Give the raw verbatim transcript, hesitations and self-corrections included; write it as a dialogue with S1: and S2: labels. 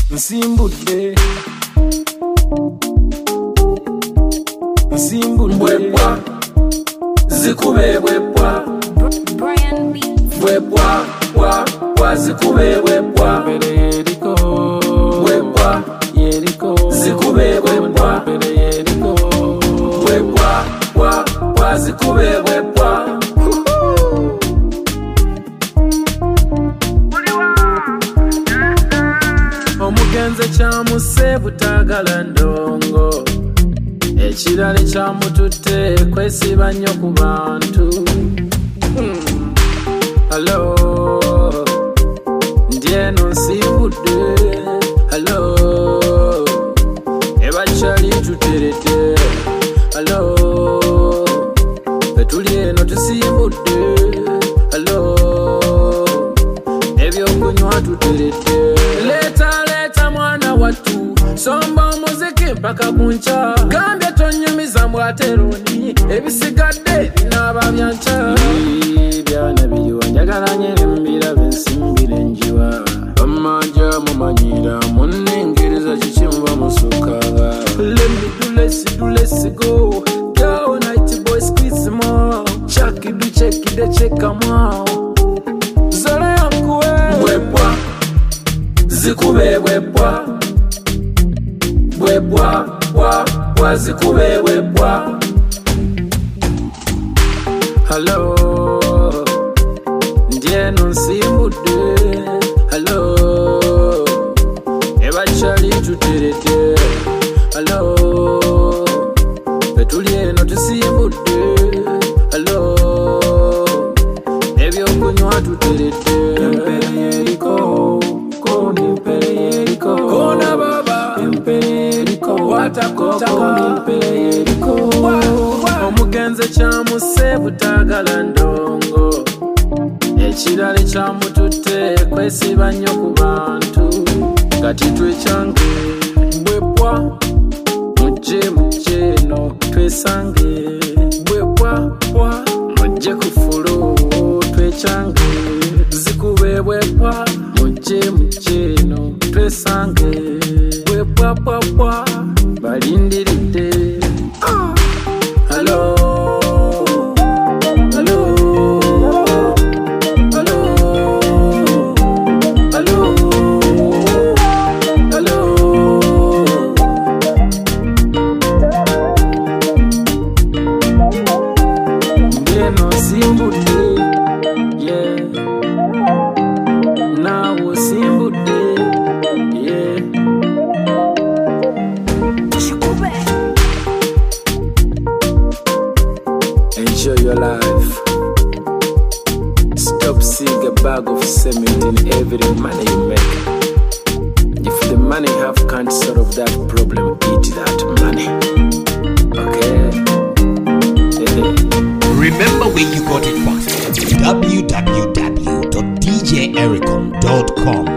S1: Nsimbudde Nsimbudde Bwebwa Zikube bwebwa
S2: Brian B.
S1: Bwebwa Bwa Bwa Zikube bwebwa
S3: Yeriko
S1: Bwebwa
S3: Yeriko
S1: Zikube bwebwa Bwebwa Bwa Bwa Zikube bwebwa Omugenze kyamuse butagala ndongo ekirala kyamututte kwesiba nnyo ku bantu. hmm. Hello ndi eno nsimbudde. Hello ebakyali tuterete. Hello etuli eno tusimbudde. Hello ebyokunywa tuterete. Leta leta mwana watu somba omuziki mpaka kunca. Gambye tonyumiza mbwateroni ebisigadde binaaba byanca. Byana biyiwa njagala nye mbirabe nsimbire njiwa. Bamanja mumanyira munengeriza kikimuba musuka. Let me do let's do let's go. Go night boy squeeze more. Chuck it do check it de check come out. Zara yankuwe bwebwa Zikube bwebwa Bwebwa Bwa Bwa Zikube bwebwa. Hello ndi eno nsimbudde. Hello ebakyali tuterete. Hello etuli eno tusimbudde. Hello ebyokunywa tuterete. Empere yeriko Koni empere yeriko Kona baba empere yeriko Watakutaka empere yeriko. Omugenze kyamuse butagala ndongo ekirala kyamututte kwesiba nnyo ku bantu. Kati twekyange bwebwa mujje mujje eno twesange. Bwebwa bwa mujje ku fulo twekyange. Zikube bwebwa mujje mujje eno twesange. Bwebwa bwa bwa balindiridde. ah. Hello Hello Hello Hello Hello Ndeno simbudde. Yeah Nawo simbudde. Yeah Enjoy your life. Stop seeing a bag of cement in every money you make. If the money you have can't solve that problem, eat that money. Okay?
S4: Remember where you got it from. w w w dot d j ericom dot com